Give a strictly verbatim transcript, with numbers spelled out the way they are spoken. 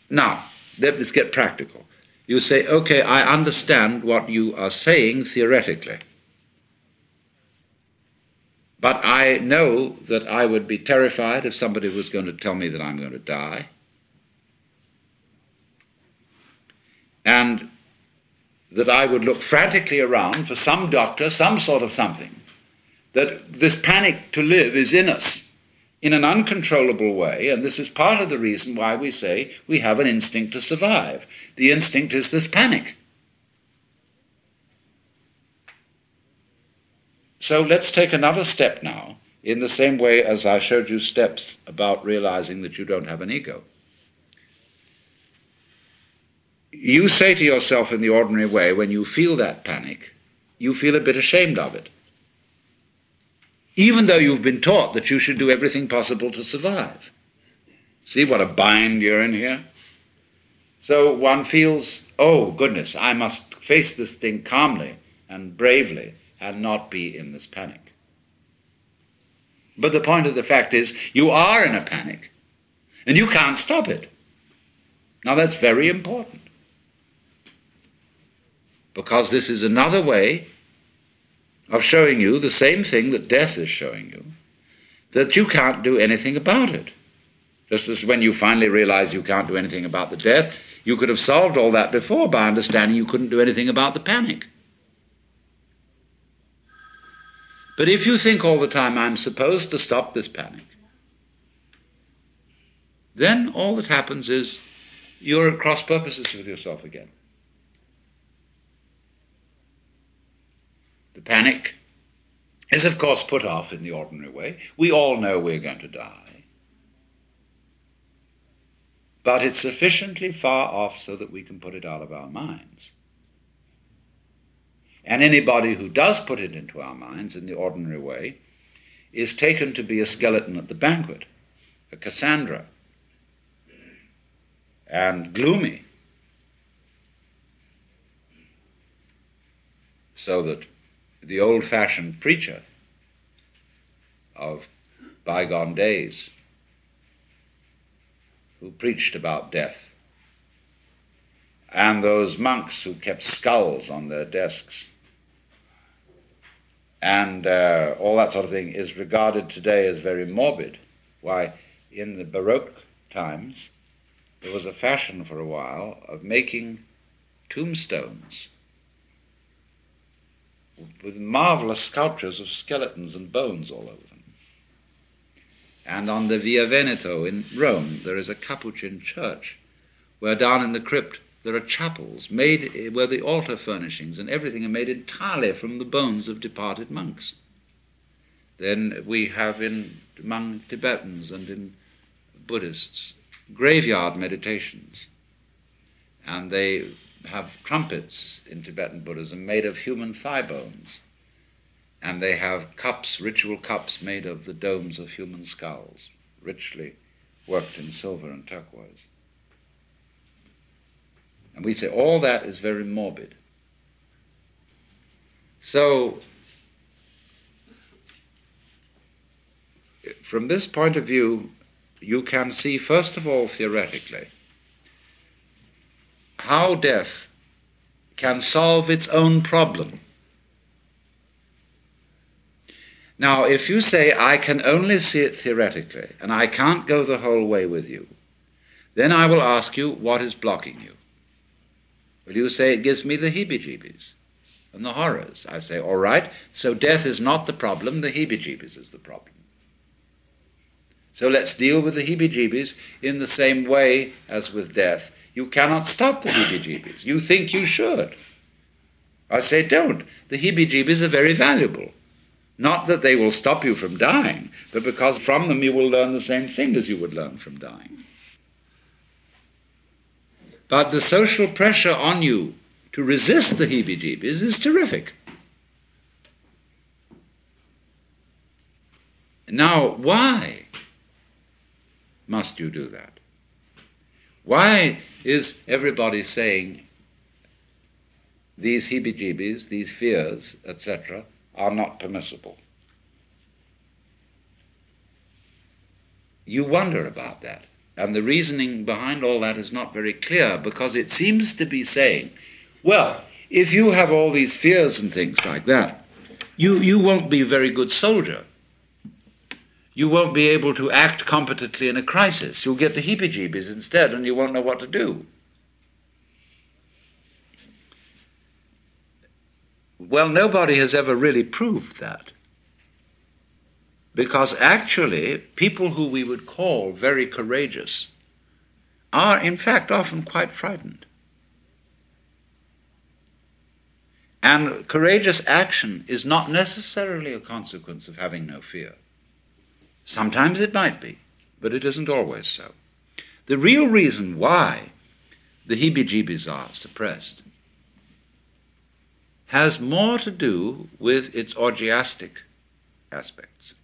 Now, let's get practical. You say, okay, I understand what you are saying theoretically, but I know that I would be terrified if somebody was going to tell me that I'm going to die. And that I would look frantically around for some doctor, some sort of something, that this panic to live is in us in an uncontrollable way, and this is part of the reason why we say we have an instinct to survive. The instinct is this panic. So let's take another step now, in the same way as I showed you steps about realizing that you don't have an ego. You say to yourself in the ordinary way, when you feel that panic, you feel a bit ashamed of it, even though you've been taught that you should do everything possible to survive. See what a bind you're in here? So one feels, oh goodness, I must face this thing calmly and bravely and not be in this panic. But the point of the fact is, you are in a panic, and you can't stop it. Now that's very important, because this is another way of showing you the same thing that death is showing you, that you can't do anything about it. Just as when you finally realize you can't do anything about the death, you could have solved all that before by understanding you couldn't do anything about the panic. But if you think all the time, I'm supposed to stop this panic, then all that happens is you're at cross purposes with yourself again. The panic is, of course, put off in the ordinary way. We all know we're going to die. But it's sufficiently far off so that we can put it out of our minds. And anybody who does put it into our minds in the ordinary way is taken to be a skeleton at the banquet, a Cassandra, and gloomy, so that the old-fashioned preacher of bygone days, who preached about death, and those monks who kept skulls on their desks, and uh, all that sort of thing, is regarded today as very morbid. Why, in the Baroque times, there was a fashion for a while of making tombstones with marvelous sculptures of skeletons and bones all over them. And on the Via Veneto in Rome, there is a Capuchin church where down in the crypt there are chapels made where the altar furnishings and everything are made entirely from the bones of departed monks. Then we have in among Tibetans and in Buddhists graveyard meditations, and they have trumpets in Tibetan Buddhism made of human thigh bones, and they have cups, ritual cups made of the domes of human skulls, richly worked in silver and turquoise. And we say all that is very morbid. So, from this point of view, you can see, first of all, theoretically, how death can solve its own problem. Now, if you say, I can only see it theoretically, and I can't go the whole way with you, then I will ask you, what is blocking you? Will you say, it gives me the heebie-jeebies and the horrors? I say, all right, so death is not the problem, the heebie-jeebies is the problem. So let's deal with the heebie-jeebies in the same way as with death. You cannot stop the heebie-jeebies. You think you should. I say, don't. The heebie-jeebies are very valuable. Not that they will stop you from dying, but because from them you will learn the same thing as you would learn from dying. But the social pressure on you to resist the heebie-jeebies is terrific. Now, why must you do that? Why is everybody saying these heebie-jeebies, these fears, et cetera, are not permissible? You wonder about that. And the reasoning behind all that is not very clear, because it seems to be saying, well, if you have all these fears and things like that, you, you won't be a very good soldier. You won't be able to act competently in a crisis. You'll get the heebie-jeebies instead, and you won't know what to do. Well, nobody has ever really proved that. Because actually, people who we would call very courageous are, in fact, often quite frightened. And courageous action is not necessarily a consequence of having no fear. Sometimes it might be, but it isn't always so. The real reason why the heebie-jeebies are suppressed has more to do with its orgiastic aspects.